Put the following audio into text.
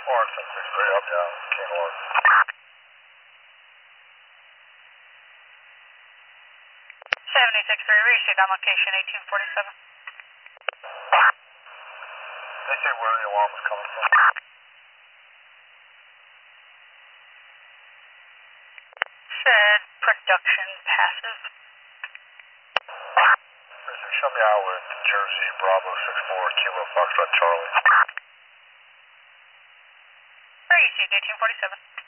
Lawrence 763, up, yeah, King Lawrence. 7063, received on location 1847. They say where the alarm was coming from. Said production passive. Show me out with Jersey Bravo 64 Kilo Foxtrot Charlie. Received 1847.